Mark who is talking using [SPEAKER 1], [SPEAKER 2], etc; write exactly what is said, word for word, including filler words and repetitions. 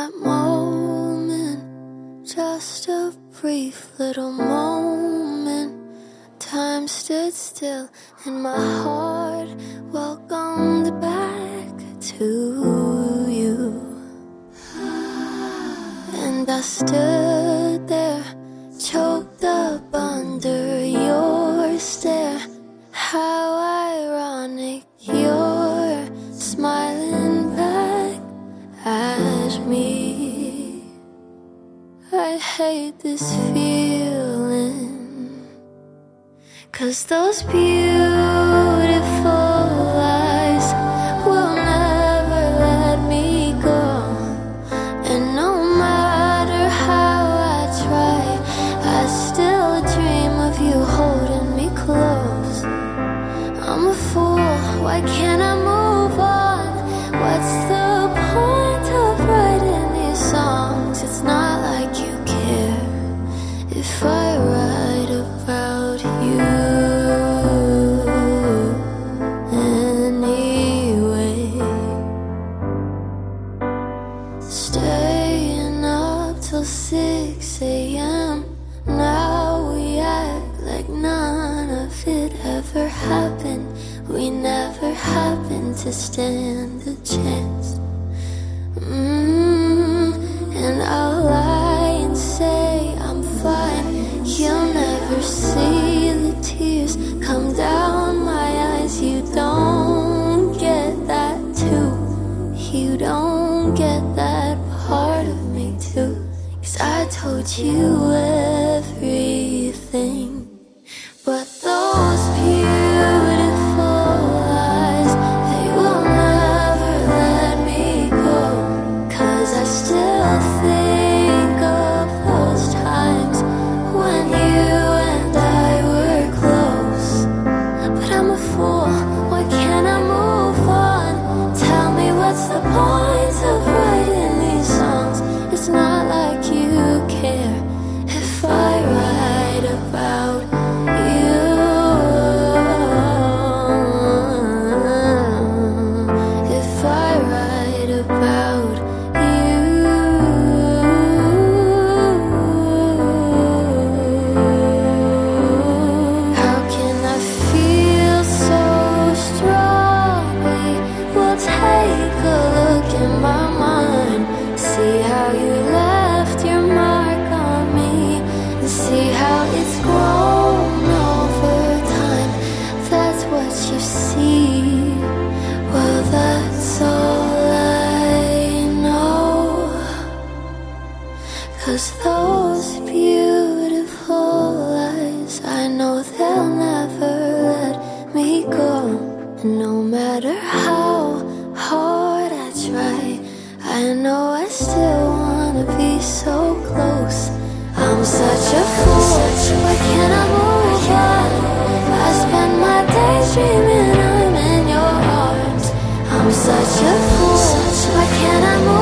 [SPEAKER 1] that moment, just a brief little moment. Time stood still and my heart welcomed back to you. And I stood there, choked up under your stare. How ironic, you're smiling back at me. I hate this feeling, 'cause those beautiful eyes will never let me go. And no matter how I try, I still dream of you holding me close. I'm a fool, why can't I move on? What's the point of writing these songs? It's not like you care if I write about you anyway. Staying up till six a.m. Now we act like none of it ever happened. We never happened to stand a chance. Mm, and I'll lie and say I'm fine. You'll never see the tears come down my eyes. You don't get that too. You don't get that part of me too. 'Cause I told you everything, but those beautiful eyes, they will never let me go. 'Cause I still think of those times when you and I were close. But I'm a fool, why can't I move on? Tell me, what's the point of writing these songs? It's not like you care if I write about you. If I write about you. How can I feel so strongly? Well, take a look in my mind. See how you left your mark on me, and see how it's grown over time. That's what you see. Well, that's all I know. 'Cause those beautiful eyes, I know they'll never let me go. And no matter how hard I try, I know I still wanna be so close. I'm such a fool, why can't I move on? I spend my days dreaming I'm in your arms. I'm such a fool, why can't I move on?